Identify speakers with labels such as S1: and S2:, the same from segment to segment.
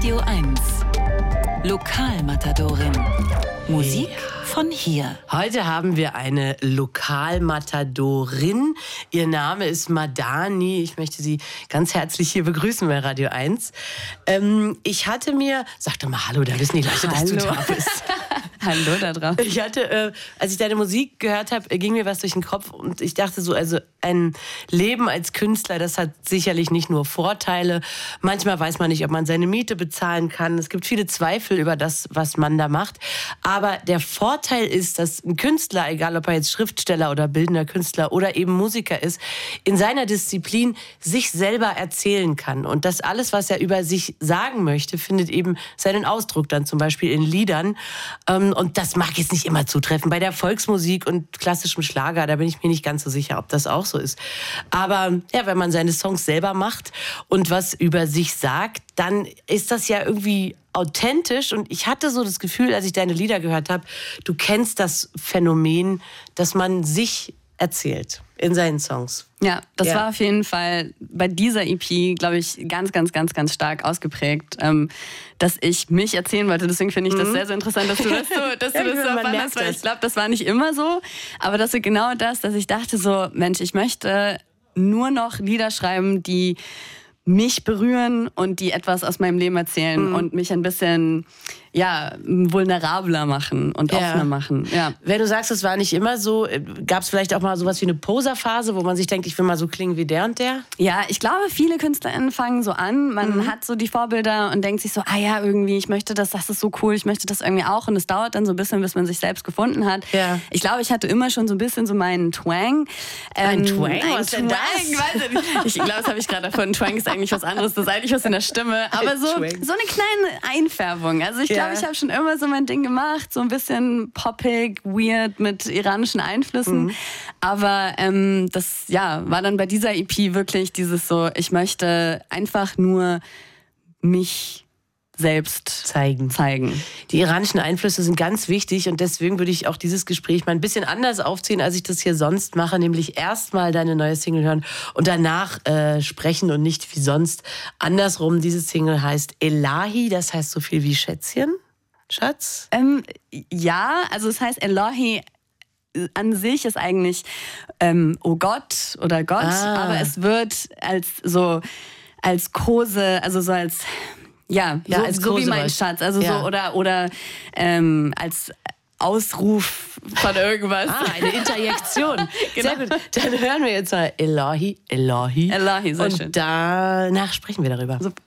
S1: Radio 1. Lokalmatadorin. Musik von hier.
S2: Heute haben wir eine Lokalmatadorin. Ihr Name ist Madani. Ich möchte Sie ganz herzlich hier begrüßen bei Radio 1. Ich hatte mir... Sag doch mal Hallo, da wissen die Leute, dass du da bist.
S3: Hallo da drauf.
S2: Ich hatte, als ich deine Musik gehört habe, ging mir was durch den Kopf und ich dachte so, also ein Leben als Künstler, das hat sicherlich nicht nur Vorteile. Manchmal weiß man nicht, ob man seine Miete bezahlen kann. Es gibt viele Zweifel über das, was man da macht. Aber der Vorteil ist, dass ein Künstler, egal ob er jetzt Schriftsteller oder bildender Künstler oder eben Musiker ist, in seiner Disziplin sich selber erzählen kann. Und das alles, was er über sich sagen möchte, findet eben seinen Ausdruck dann zum Beispiel in Liedern. Und das mag jetzt nicht immer zutreffen. Bei der Volksmusik und klassischem Schlager, da bin ich mir nicht ganz so sicher, ob das auch so ist. Aber ja, wenn man seine Songs selber macht und was über sich sagt, dann ist das ja irgendwie authentisch. Und ich hatte so das Gefühl, als ich deine Lieder gehört habe, du kennst das Phänomen, dass man sich erzählt in seinen Songs.
S3: Ja, das war auf jeden Fall bei dieser EP, glaube ich, ganz, ganz, ganz, ganz stark ausgeprägt, dass ich mich erzählen wollte. Deswegen finde ich das sehr, sehr interessant, dass du das so fandest, weil ich glaube, das war nicht immer so. Aber das ist genau das, dass ich dachte so, Mensch, ich möchte nur noch Lieder schreiben, die mich berühren und die etwas aus meinem Leben erzählen und mich ein bisschen vulnerabler machen und offener machen. Ja.
S2: Wenn du sagst, es war nicht immer so, gab es vielleicht auch mal sowas wie eine Poserphase, wo man sich denkt, ich will mal so klingen wie der und der?
S3: Ja, ich glaube, viele KünstlerInnen fangen so an. Man hat so die Vorbilder und denkt sich so, irgendwie, ich möchte das ist so cool, ich möchte das irgendwie auch. Und es dauert dann so ein bisschen, bis man sich selbst gefunden hat. Ja. Ich glaube, ich hatte immer schon so ein bisschen so meinen Twang.
S2: Ein Twang? Was denn das?
S3: Ich glaube, das habe ich gerade erfunden. Twang ist eigentlich was anderes, das ist eigentlich was in der Stimme. Aber so eine kleine Einfärbung. Also ich glaube, ich habe schon immer so mein Ding gemacht, so ein bisschen poppig, weird mit iranischen Einflüssen. Aber das war dann bei dieser EP wirklich dieses so, ich möchte einfach nur mich selbst zeigen.
S2: Die iranischen Einflüsse sind ganz wichtig und deswegen würde ich auch dieses Gespräch mal ein bisschen anders aufziehen, als ich das hier sonst mache, nämlich erstmal deine neue Single hören und danach sprechen und nicht wie sonst. Andersrum, diese Single heißt Elahi, das heißt so viel wie Schätzchen, Schatz?
S3: Ja, also es heißt Elahi an sich ist eigentlich oh Gott oder Gott, aber es wird als Kose, also so als so wie mein Schatz, also so oder als Ausruf von irgendwas.
S2: Eine Interjektion. Genau. Sehr gut. Dann hören wir jetzt mal Elahi.
S3: Elahi, sehr schön.
S2: Und danach sprechen wir darüber. So.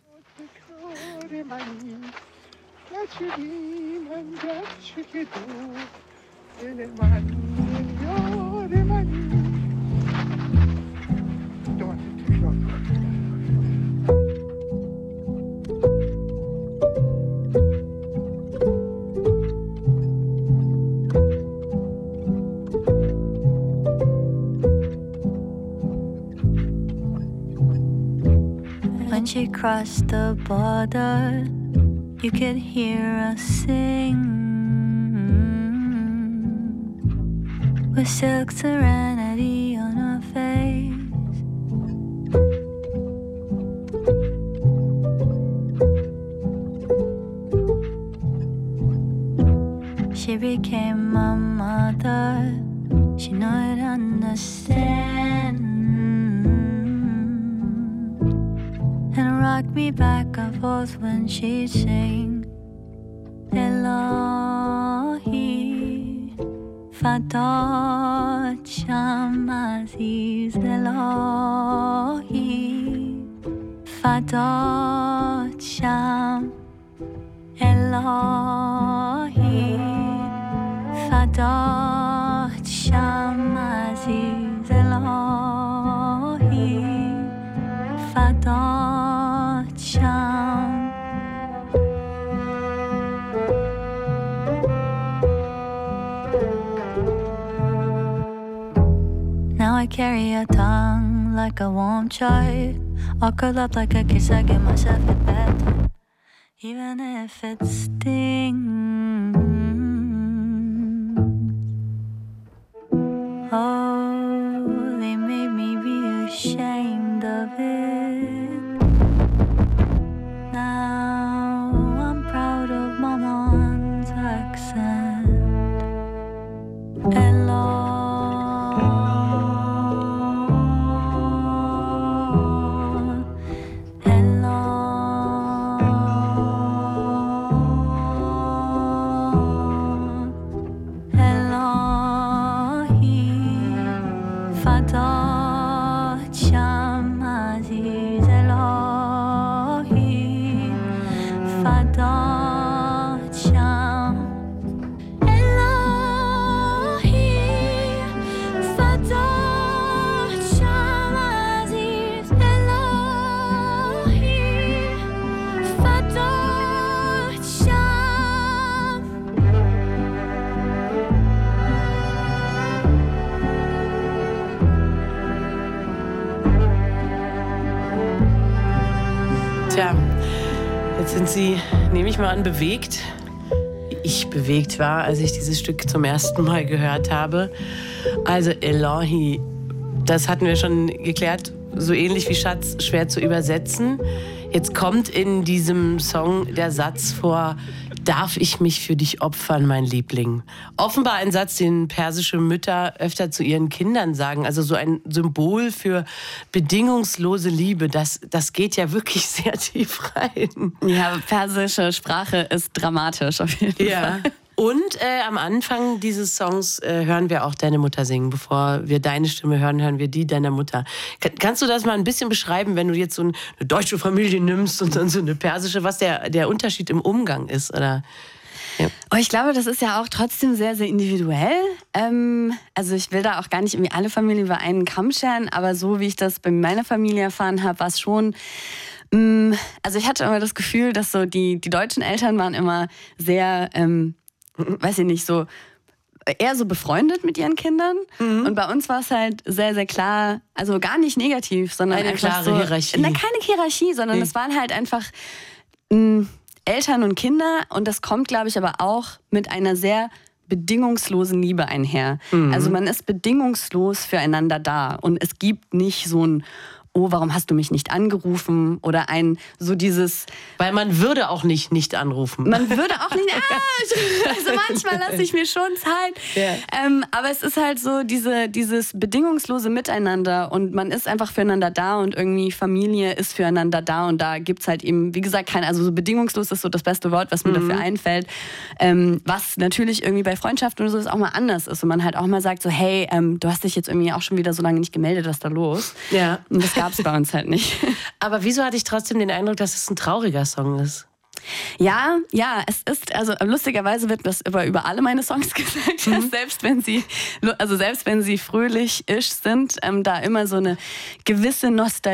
S4: When she crossed the border, you could hear us sing with silk serenity on her face. She became my mother, she knows understand, and rocked me back and forth when she'd sing Elohi Fadot Sham Aziz Elohi Fadot Sham Elohi Fadot Sham Aziz Elohi Fadot Sham. Now I carry a tongue like a warm child, all curled up like a kiss I give myself at bedtime, even if it stings. Oh, they made me be ashamed of it. Now
S2: Tja, jetzt sind Sie, nehme ich mal an, bewegt. Ich bewegt war, als ich dieses Stück zum ersten Mal gehört habe. Also Elanhi, das hatten wir schon geklärt, so ähnlich wie Schatz, schwer zu übersetzen. Jetzt kommt in diesem Song der Satz vor: Darf ich mich für dich opfern, mein Liebling? Offenbar ein Satz, den persische Mütter öfter zu ihren Kindern sagen. Also so ein Symbol für bedingungslose Liebe. Das geht ja wirklich sehr tief rein.
S3: Ja, persische Sprache ist dramatisch auf jeden Fall.
S2: Und am Anfang dieses Songs hören wir auch deine Mutter singen. Bevor wir deine Stimme hören, hören wir die deiner Mutter. Kannst du das mal ein bisschen beschreiben, wenn du jetzt so eine deutsche Familie nimmst und dann so eine persische, was der Unterschied im Umgang ist? Oder? Ja.
S3: Oh, ich glaube, das ist ja auch trotzdem sehr, sehr individuell. Also ich will da auch gar nicht irgendwie alle Familien über einen Kamm scheren, aber so wie ich das bei meiner Familie erfahren habe, war es schon... Also ich hatte immer das Gefühl, dass so die deutschen Eltern waren immer sehr... weiß ich nicht, so eher so befreundet mit ihren Kindern. Und bei uns war es halt sehr, sehr klar, also gar nicht negativ, sondern
S2: eine
S3: einfach
S2: klare
S3: so,
S2: Hierarchie.
S3: Keine Hierarchie, sondern es waren halt einfach Eltern und Kinder. Und das kommt, glaube ich, aber auch mit einer sehr bedingungslosen Liebe einher. Also man ist bedingungslos füreinander da. Und es gibt nicht so ein oh, warum hast du mich nicht angerufen? Oder so dieses...
S2: Weil man würde auch nicht anrufen.
S3: Man würde auch nicht... also manchmal lasse ich mir schon Zeit. Yeah. Aber es ist halt so dieses bedingungslose Miteinander und man ist einfach füreinander da und irgendwie Familie ist füreinander da und da gibt es halt eben, wie gesagt, also so bedingungslos ist so das beste Wort, was mir dafür einfällt. Was natürlich irgendwie bei Freundschaften oder so ist auch mal anders ist und man halt auch mal sagt so, hey, du hast dich jetzt irgendwie auch schon wieder so lange nicht gemeldet, was ist da los? Ja. Und das gab es bei uns halt nicht.
S2: Aber wieso hatte ich trotzdem den Eindruck, dass es ein trauriger Song ist?
S3: Ja, es ist, also lustigerweise wird das über alle meine Songs gesagt, dass selbst wenn sie fröhlich-isch sind, da immer so eine gewisse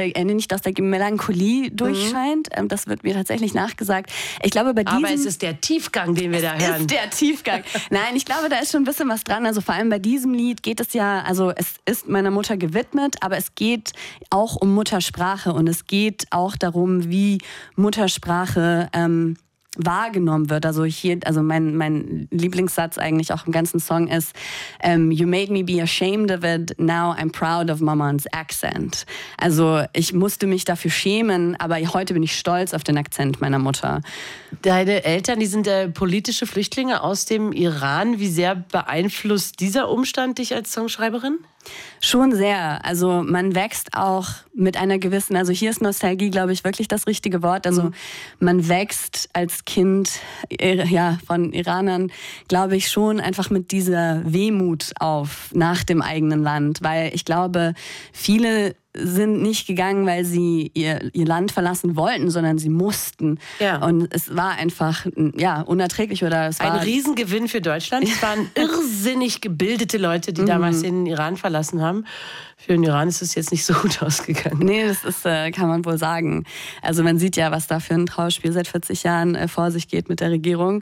S3: Melancholie durchscheint. Das wird mir tatsächlich nachgesagt. Ich glaube,
S2: aber es ist der Tiefgang, den wir da hören.
S3: Es ist der Tiefgang. Nein, ich glaube, da ist schon ein bisschen was dran. Also vor allem bei diesem Lied geht es ja, also es ist meiner Mutter gewidmet, aber es geht auch um Muttersprache und es geht auch darum, wie Muttersprache wahrgenommen wird. Also mein Lieblingssatz eigentlich auch im ganzen Song ist You made me be ashamed of it, now I'm proud of Mama's accent. Also ich musste mich dafür schämen, aber heute bin ich stolz auf den Akzent meiner Mutter.
S2: Deine Eltern, die sind politische Flüchtlinge aus dem Iran. Wie sehr beeinflusst dieser Umstand dich als Songschreiberin?
S3: Schon sehr. Also man wächst auch mit einer gewissen, also hier ist Nostalgie, glaube ich, wirklich das richtige Wort. Also man wächst als Kind von Iranern, glaube ich, schon einfach mit dieser Wehmut auf nach dem eigenen Land. Weil ich glaube, viele sind nicht gegangen, weil sie ihr Land verlassen wollten, sondern sie mussten. Ja. Und es war einfach unerträglich. Es war
S2: ein Riesengewinn für Deutschland. Es waren irrsinnig gebildete Leute, die damals den Iran verlassen haben. Für den Iran ist es jetzt nicht so gut ausgegangen.
S3: Nee, das ist, kann man wohl sagen. Also man sieht ja, was da für ein Trauerspiel seit 40 Jahren vor sich geht mit der Regierung.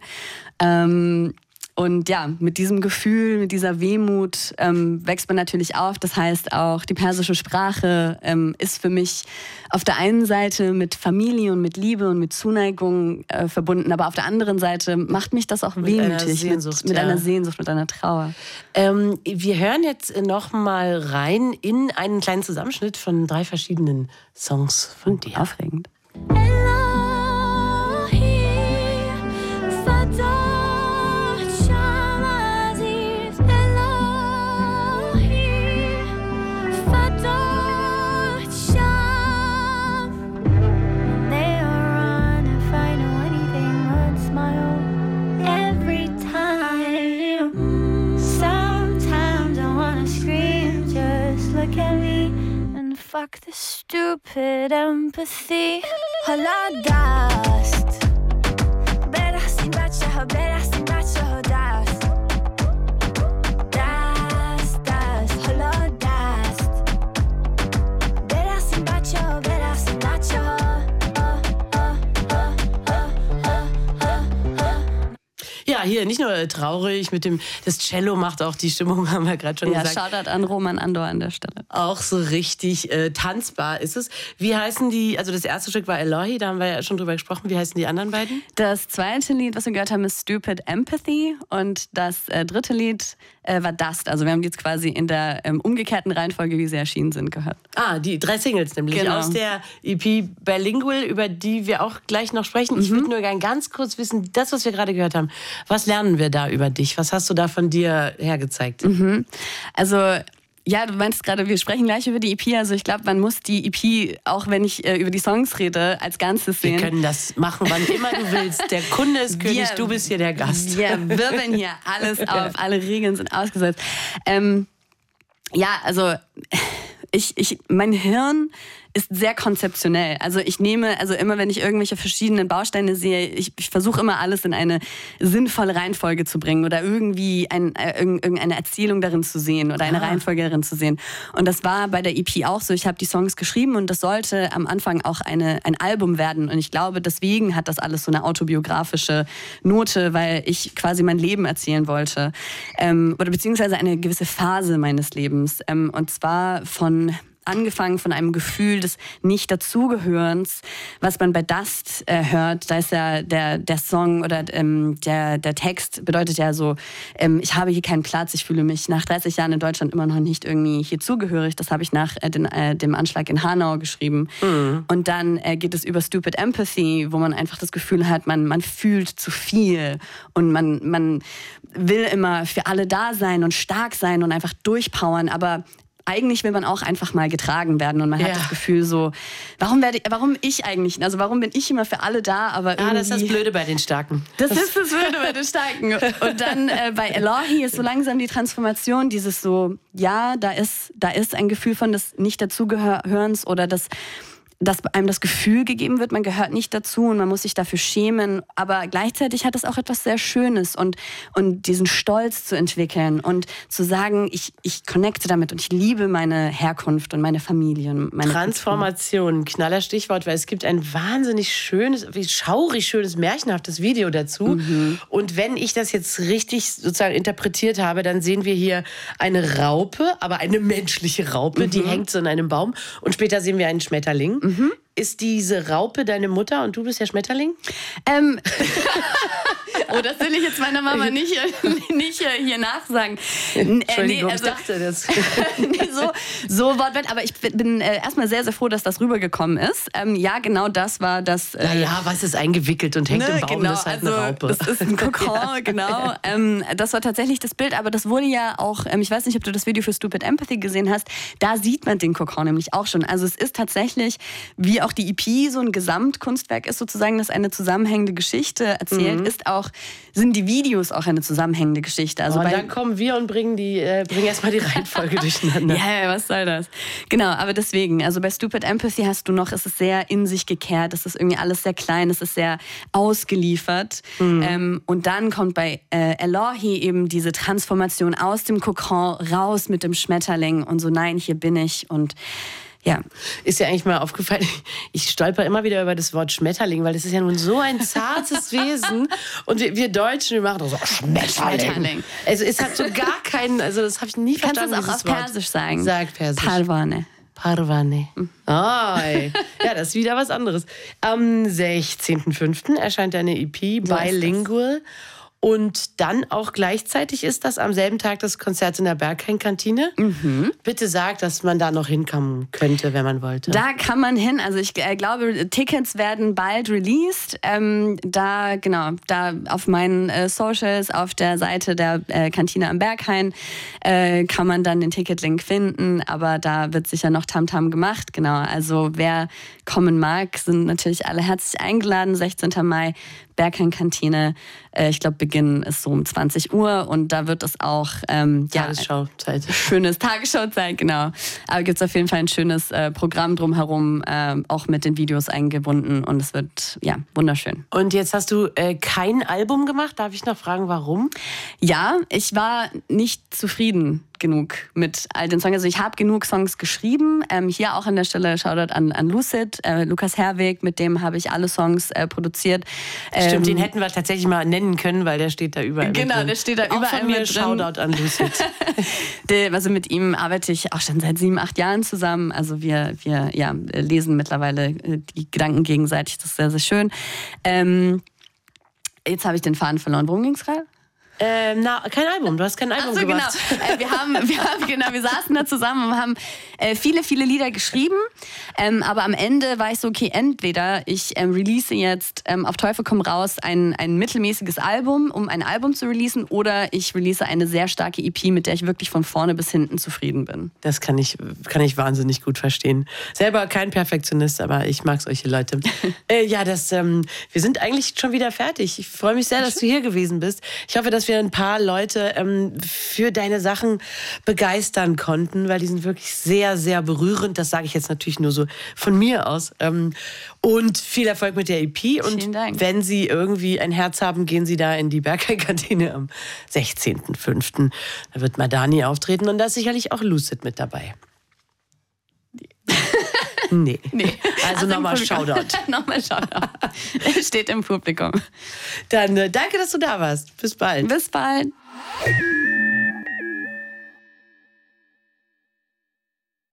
S3: Und ja, mit diesem Gefühl, mit dieser Wehmut wächst man natürlich auf. Das heißt auch, die persische Sprache ist für mich auf der einen Seite mit Familie und mit Liebe und mit Zuneigung verbunden. Aber auf der anderen Seite macht mich das auch wehmütig. Mit einer Sehnsucht, mit einer Trauer.
S2: Wir hören jetzt noch mal rein in einen kleinen Zusammenschnitt von 3 verschiedenen Songs von dir.
S3: Aufregend.
S4: Fuck the stupid empathy. Holodast. Berahsin bacha, berahsin bacha, hodast. Das, holodast. Berahsin bacha, berahsin bacha.
S2: Ja, hier nicht nur traurig, das Cello macht auch die Stimmung, haben wir gerade schon gesagt.
S3: Ja, Shoutout an Roman Andor an der Stelle.
S2: Auch so richtig tanzbar ist es. Wie heißen die, also das erste Stück war Elohi, da haben wir ja schon drüber gesprochen. Wie heißen die anderen beiden?
S3: Das zweite Lied, was wir gehört haben, ist Stupid Empathy und das dritte Lied war Dust. Also wir haben die jetzt quasi in der umgekehrten Reihenfolge, wie sie erschienen sind, gehört.
S2: Die 3 Singles nämlich aus der EP Bilingual, über die wir auch gleich noch sprechen. Ich würde nur gerne ganz kurz wissen, das, was wir gerade gehört haben, was lernen wir da über dich? Was hast du da von dir hergezeigt?
S3: Also ja, du meinst gerade, wir sprechen gleich über die EP. Also ich glaube, man muss die EP, auch wenn ich über die Songs rede, als Ganzes sehen.
S2: Wir können das machen, wann immer du willst. Der Kunde ist König, du bist hier der Gast.
S3: Wir wirbeln hier alles auf, alle Regeln sind ausgesetzt. Also mein Hirn ist sehr konzeptionell. Also immer wenn ich irgendwelche verschiedenen Bausteine sehe, ich versuche immer alles in eine sinnvolle Reihenfolge zu bringen oder irgendwie irgendeine Erzählung darin zu sehen oder eine Reihenfolge darin zu sehen. Und das war bei der EP auch so. Ich habe die Songs geschrieben und das sollte am Anfang auch ein Album werden. Und ich glaube, deswegen hat das alles so eine autobiografische Note, weil ich quasi mein Leben erzählen wollte. Oder beziehungsweise eine gewisse Phase meines Lebens. Und zwar angefangen von einem Gefühl des Nicht-Dazugehörens, was man bei Dust hört. Da ist ja der Song oder der Text bedeutet ja so, ich habe hier keinen Platz, ich fühle mich nach 30 Jahren in Deutschland immer noch nicht irgendwie hier zugehörig. Das habe ich nach dem Anschlag in Hanau geschrieben. Und dann geht es über Stupid Empathy, wo man einfach das Gefühl hat, man fühlt zu viel und man will immer für alle da sein und stark sein und einfach durchpowern, aber eigentlich will man auch einfach mal getragen werden und man hat das Gefühl so, warum bin ich immer für alle da, aber irgendwie...
S2: das ist das Blöde bei den Starken.
S3: Das ist das Blöde bei den Starken. Und dann bei Elohi ist so langsam die Transformation, dieses so, ja, da ist ein Gefühl von des Nicht-Dazugehörens oder dass einem das Gefühl gegeben wird, man gehört nicht dazu und man muss sich dafür schämen. Aber gleichzeitig hat es auch etwas sehr Schönes und diesen Stolz zu entwickeln und zu sagen, ich connecte damit und ich liebe meine Herkunft und meine Familie. Und meine
S2: Transformation, knaller Stichwort, weil es gibt ein wahnsinnig schönes, schaurig schönes, märchenhaftes Video dazu. Und wenn ich das jetzt richtig sozusagen interpretiert habe, dann sehen wir hier eine Raupe, aber eine menschliche Raupe, die hängt so in einem Baum. Und später sehen wir einen Schmetterling. Ist diese Raupe deine Mutter und du bist der Schmetterling?
S3: Oh, das will ich jetzt meiner Mama nicht hier nachsagen.
S2: Entschuldigung, ich dachte das.
S3: so wortwörtlich, aber ich bin erstmal sehr, sehr froh, dass das rübergekommen ist. Ja, genau das war das...
S2: was ist eingewickelt und hängt im Baum, das ist halt eine Raupe.
S3: Das ist ein Kokon, genau. Das war tatsächlich das Bild, aber das wurde ja auch, ich weiß nicht, ob du das Video für Stupid Empathy gesehen hast, da sieht man den Kokon nämlich auch schon. Also es ist tatsächlich, wie auch die EP so ein Gesamtkunstwerk ist sozusagen, das eine zusammenhängende Geschichte erzählt, sind die Videos auch eine zusammenhängende Geschichte. Also
S2: dann kommen wir und bringen erstmal die Reihenfolge durcheinander.
S3: Ja, was soll das? Genau, aber deswegen, also bei Stupid Empathy hast du noch, es ist sehr in sich gekehrt, es ist irgendwie alles sehr klein, es ist sehr ausgeliefert. Und dann kommt bei Elohi eben diese Transformation aus dem Kokon raus mit dem Schmetterling und so, nein, hier bin ich und ja.
S2: Ist dir eigentlich mal aufgefallen, ich stolper immer wieder über das Wort Schmetterling, weil das ist ja nun so ein zartes Wesen. Und wir Deutschen, wir machen doch so Schmetterling. Also es hat so gar keinen, also das habe ich nie verstanden.
S3: Kannst du das auch auf Persisch sagen?
S2: Sag Persisch.
S3: Parvane.
S2: Ja, das ist wieder was anderes. Am 16.05. erscheint eine EP, Bilingual. Und dann auch gleichzeitig ist das am selben Tag das Konzert in der Berghain-Kantine. Bitte sag, dass man da noch hinkommen könnte, wenn man wollte.
S3: Da kann man hin. Also ich glaube, Tickets werden bald released. Da auf meinen Socials, auf der Seite der Kantine am Berghain kann man dann den Ticketlink finden. Aber da wird sicher noch Tamtam gemacht. Genau, also wer kommen mag, sind natürlich alle herzlich eingeladen. 16. Mai, Berghain-Kantine. Ich glaube, Beginn ist so um 20 Uhr und da wird es auch
S2: Tagesschauzeit.
S3: Schönes Tagesschauzeit, genau. Aber gibt es auf jeden Fall ein schönes Programm drumherum, auch mit den Videos eingebunden und es wird wunderschön.
S2: Und jetzt hast du kein Album gemacht. Darf ich noch fragen, warum?
S3: Ja, ich war nicht zufrieden genug mit all den Songs. Also ich habe genug Songs geschrieben. Hier auch an der Stelle Shoutout an Lucid, Lukas Herweg, mit dem habe ich alle Songs produziert.
S2: Stimmt, den hätten wir tatsächlich mal nennen können, weil der steht da überall
S3: genau,
S2: mit drin.
S3: Der steht da
S2: auch
S3: überall
S2: von mir
S3: mit drin.
S2: Shoutout an Lucid.
S3: Also mit ihm arbeite ich auch schon seit 7-8 Jahren zusammen. Also wir lesen mittlerweile die Gedanken gegenseitig. Das ist sehr, sehr schön. Jetzt habe ich den Faden verloren. Worum ging es gerade?
S2: Kein Album. Du hast kein Album gemacht.
S3: Genau. Wir saßen da zusammen und haben viele, viele Lieder geschrieben. Aber am Ende war ich so, okay, entweder ich release jetzt auf Teufel komm raus ein mittelmäßiges Album, um ein Album zu releasen, oder ich release eine sehr starke EP, mit der ich wirklich von vorne bis hinten zufrieden bin.
S2: Das kann ich wahnsinnig gut verstehen. Selber kein Perfektionist, aber ich mag solche Leute. Wir sind eigentlich schon wieder fertig. Ich freue mich sehr, dass du hier gewesen bist. Ich hoffe, dass wir ein paar Leute für deine Sachen begeistern konnten, weil die sind wirklich sehr, sehr berührend. Das sage ich jetzt natürlich nur so von mir aus. Und viel Erfolg mit der EP. Und
S3: vielen Dank.
S2: Wenn Sie irgendwie ein Herz haben, gehen Sie da in die Berghain-Kantine am 16.05. Da wird Madani auftreten und da ist sicherlich auch Lucid mit dabei. Nee. Also nochmal Shoutout.
S3: Nochmal Shoutout. Steht im Publikum.
S2: Dann danke, dass du da warst. Bis bald.
S3: Bis bald.